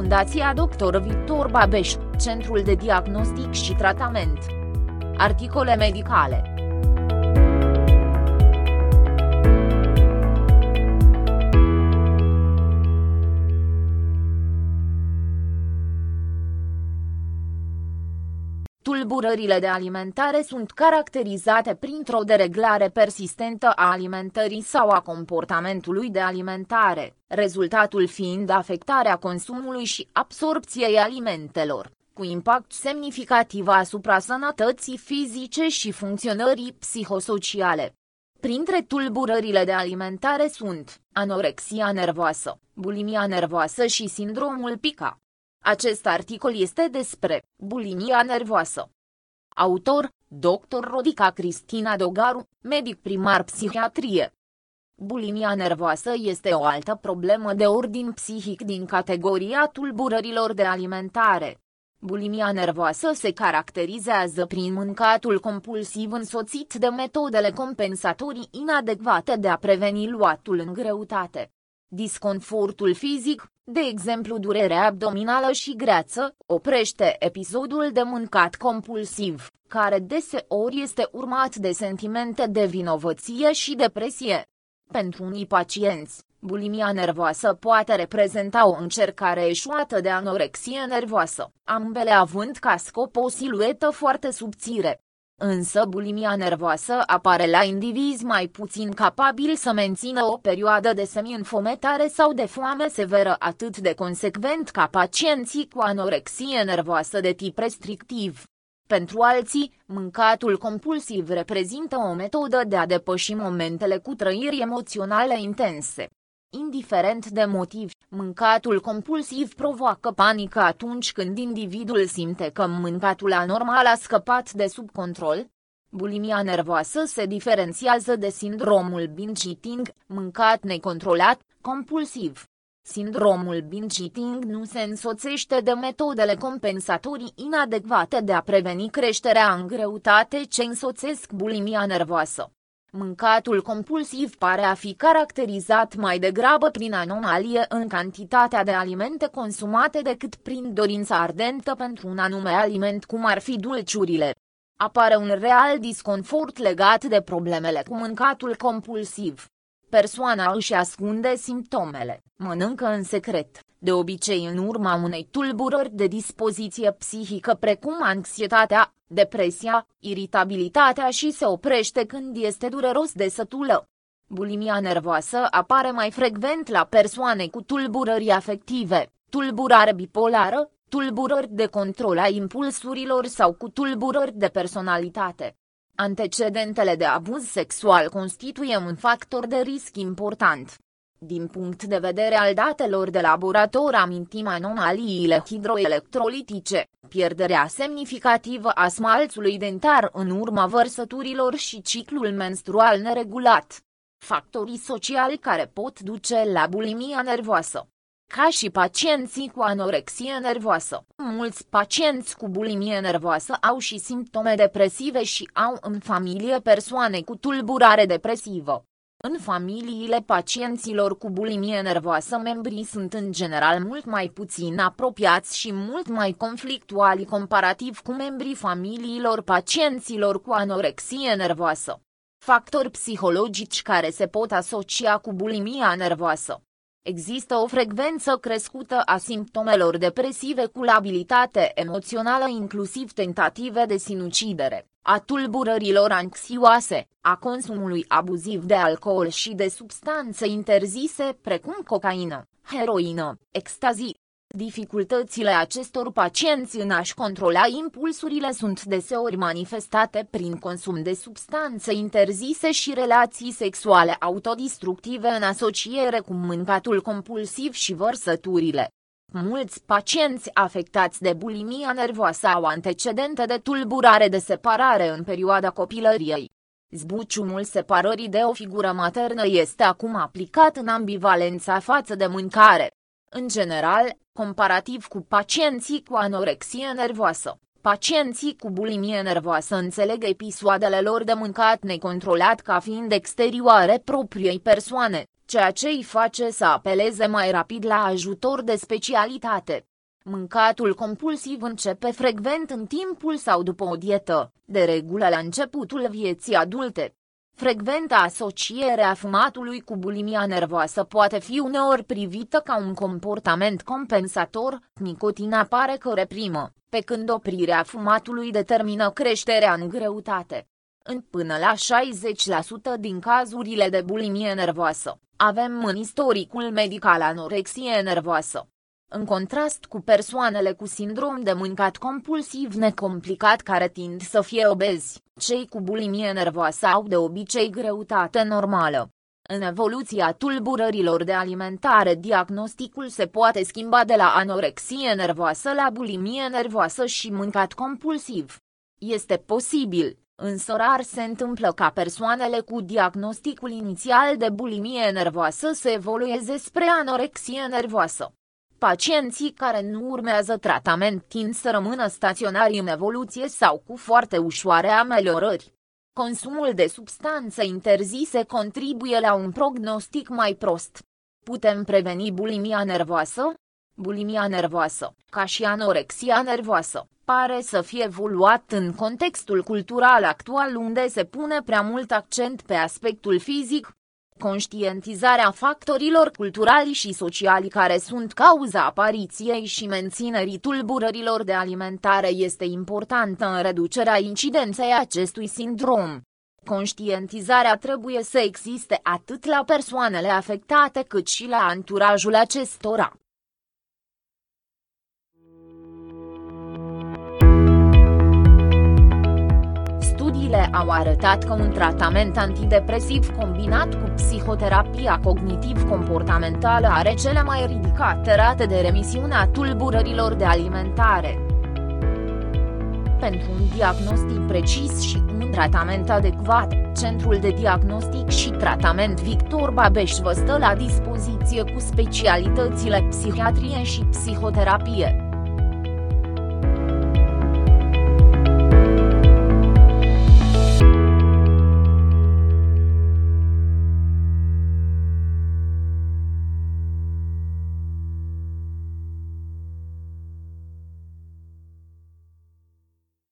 Fundația Dr. Victor Babeș, Centrul de Diagnostic și Tratament. Articole medicale. Tulburările de alimentare sunt caracterizate printr-o dereglare persistentă a alimentării sau a comportamentului de alimentare, rezultatul fiind afectarea consumului și absorbției alimentelor, cu impact semnificativ asupra sănătății fizice și funcționării psihosociale. Printre tulburările de alimentare sunt anorexia nervoasă, bulimia nervoasă și sindromul Pica. Acest articol este despre bulimia nervoasă. Autor, Dr. Rodica Cristina Dogaru, medic primar psihiatrie. Bulimia nervoasă este o altă problemă de ordin psihic din categoria tulburărilor de alimentare. Bulimia nervoasă se caracterizează prin mâncatul compulsiv însoțit de metodele compensatorii inadecvate de a preveni luatul în greutate. Disconfortul fizic, de exemplu durerea abdominală și greață, oprește episodul de mâncat compulsiv, care deseori este urmat de sentimente de vinovăție și depresie. Pentru unii pacienți, bulimia nervoasă poate reprezenta o încercare eșuată de anorexie nervoasă, ambele având ca scop o siluetă foarte subțire. Însă bulimia nervoasă apare la indivizi mai puțin capabili să mențină o perioadă de semi-înfometare sau de foame severă atât de consecvent ca pacienții cu anorexie nervoasă de tip restrictiv. Pentru alții, mâncatul compulsiv reprezintă o metodă de a depăși momentele cu trăiri emoționale intense. Indiferent de motiv, mâncatul compulsiv provoacă panică atunci când individul simte că mâncatul anormal a scăpat de sub control. Bulimia nervoasă se diferențiază de sindromul binge eating, mâncat necontrolat, compulsiv. Sindromul binge eating nu se însoțește de metodele compensatorii inadecvate de a preveni creșterea în greutate ce însoțesc bulimia nervoasă. Mâncatul compulsiv pare a fi caracterizat mai degrabă prin anomalie în cantitatea de alimente consumate decât prin dorința ardentă pentru un anume aliment cum ar fi dulciurile. Apare un real disconfort legat de problemele cu mâncatul compulsiv. Persoana își ascunde simptomele, mănâncă în secret, de obicei în urma unei tulburări de dispoziție psihică precum anxietatea, depresia, iritabilitatea și se oprește când este dureros de sătulă. Bulimia nervoasă apare mai frecvent la persoane cu tulburări afective, tulburare bipolară, tulburări de control a impulsurilor sau cu tulburări de personalitate. Antecedentele de abuz sexual constituie un factor de risc important. Din punct de vedere al datelor de laborator amintim anomaliile hidroelectrolitice, pierderea semnificativă a smalțului dentar în urma vărsăturilor și ciclul menstrual neregulat. Factorii sociali care pot duce la bulimia nervoasă. Ca și pacienții cu anorexie nervoasă, mulți pacienți cu bulimie nervoasă au și simptome depresive și au în familie persoane cu tulburare depresivă. În familiile pacienților cu bulimie nervoasă membrii sunt în general mult mai puțin apropiați și mult mai conflictuali comparativ cu membrii familiilor pacienților cu anorexie nervoasă. Factori psihologici care se pot asocia cu bulimia nervoasă. Există o frecvență crescută a simptomelor depresive cu labilitate emoțională inclusiv tentative de sinucidere, a tulburărilor anxioase, a consumului abuziv de alcool și de substanțe interzise precum cocaină, heroină, ecstasy. Dificultățile acestor pacienți în a-și controla impulsurile sunt deseori manifestate prin consum de substanțe interzise și relații sexuale autodistructive în asociere cu mâncatul compulsiv și vărsăturile. Mulți pacienți afectați de bulimia nervoasă au antecedente de tulburare de separare în perioada copilăriei. Zbuciumul separării de o figură maternă este acum aplicat în ambivalența față de mâncare. În general, comparativ cu pacienții cu anorexie nervoasă, pacienții cu bulimie nervoasă înțeleg episoadele lor de mâncat necontrolat ca fiind exterioare propriei persoane, ceea ce îi face să apeleze mai rapid la ajutor de specialitate. Mâncatul compulsiv începe frecvent în timpul sau după o dietă, de regulă la începutul vieții adulte. Frecventa asociere a fumatului cu bulimia nervoasă poate fi uneori privită ca un comportament compensator, nicotina pare că reprimă, pe când oprirea fumatului determină creșterea în greutate. În până la 60% din cazurile de bulimie nervoasă, avem în istoricul medical anorexie nervoasă. În contrast cu persoanele cu sindrom de mâncat compulsiv necomplicat care tind să fie obezi, cei cu bulimie nervoasă au de obicei greutate normală. În evoluția tulburărilor de alimentare, diagnosticul se poate schimba de la anorexie nervoasă la bulimie nervoasă și mâncat compulsiv. Este posibil, însă rar se întâmplă ca persoanele cu diagnosticul inițial de bulimie nervoasă să evolueze spre anorexie nervoasă. Pacienții care nu urmează tratament tind să rămână staționari în evoluție sau cu foarte ușoare ameliorări. Consumul de substanțe interzise contribuie la un prognostic mai prost. Putem preveni bulimia nervoasă? Bulimia nervoasă, ca și anorexia nervoasă, pare să fie evoluat în contextul cultural actual unde se pune prea mult accent pe aspectul fizic. Conștientizarea factorilor culturali și sociali care sunt cauza apariției și menținerii tulburărilor de alimentare este importantă în reducerea incidenței acestui sindrom. Conștientizarea trebuie să existe atât la persoanele afectate cât și la anturajul acestora. Studiile au arătat că un tratament antidepresiv combinat cu psihoterapia cognitiv-comportamentală are cele mai ridicate rate de remisiune a tulburărilor de alimentare. Pentru un diagnostic precis și un tratament adecvat, Centrul de Diagnostic și Tratament Victor Babeș vă stă la dispoziție cu specialitățile psihiatrie și psihoterapie.